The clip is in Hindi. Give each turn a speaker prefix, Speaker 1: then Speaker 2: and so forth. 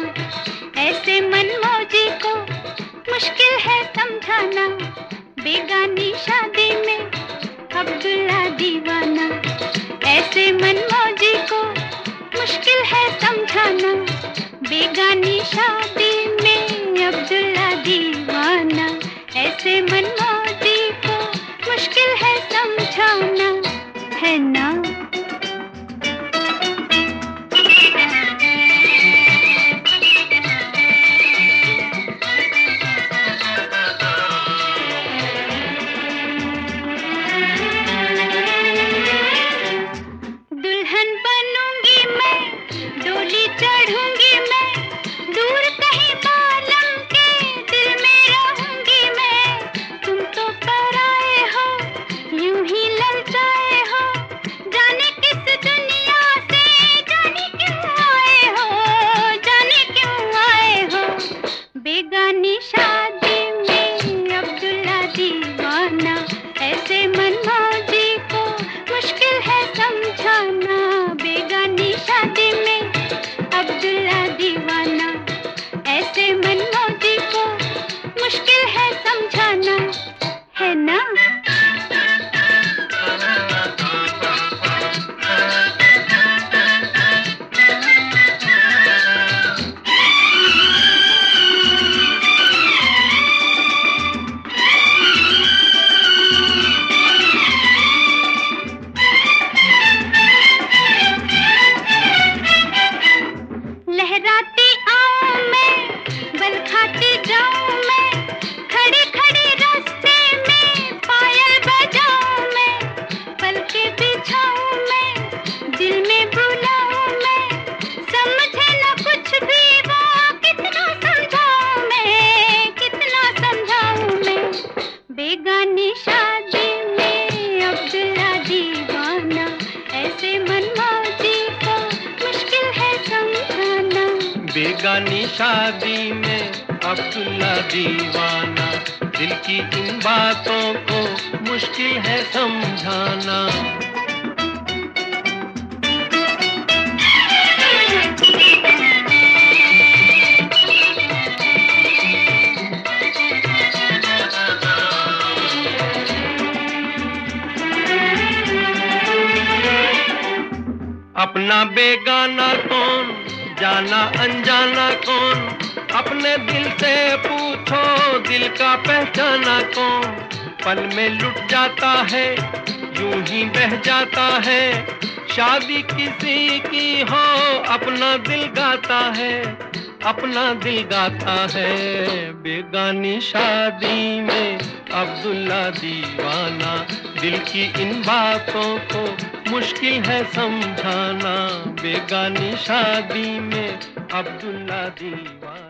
Speaker 1: ऐसे मनमौजी को मुश्किल है समझाना। बेगानी शादी में अब्दुल्ला दीवाना। ऐसे मनमौजी को मुश्किल है समझाना। बेगानी शादी में अब्दुल्ला दीवाना। ऐसे मनमौजी को मुश्किल है समझाना, है ना? दुल्हन बनूंगी मैं, डोली चढ़ूंगी मैं, दूर कहीं बालम के दिल में रहूंगी मैं। तुम तो पराए हो, यूं ही ललचाए हो, जाने किस दुनिया से, जाने क्यों आए हो, जाने क्यों आए हो। बेगानी शादी में अब्दुल्ला दीवाना। ऐसे मनमौजी को मुश्किल है समझाना। बेगानी शादी में अब्दुल्ला दीवाना। ऐसे मनमौजी को मुश्किल है समझाना, है ना? लहराती आऊं मैं, बल खाती जाऊं मैं, खड़े खड़े रास्ते में पायल बजाऊं मैं, पलके बिछाऊं मैं, दिल में बुलाऊं मैं, समझे न कुछ भी वो, कितना समझाऊं मैं, कितना समझाऊं मैं। बेगानी शादी में अब्दुल्ला दीवाना। ऐसे मनमौजी को मुश्किल है समझाना।
Speaker 2: बेगानी शादी में अब्दुल्ला दीवाना। दिल की इन बातों को मुश्किल है समझाना। अपना बेगाना कौन, जाना अनजाना कौन, अपने दिल से पूछो दिल का पहचाना कौन। पल में लुट जाता है, यूं ही बह जाता है, शादी किसी की हो अपना दिल गाता है, अपना दिल गाता है। बेगानी शादी में अब्दुल्ला दीवाना। दिल की इन बातों को मुश्किल है समझाना। बेगानी शादी में अब्दुल्ला दीवाना।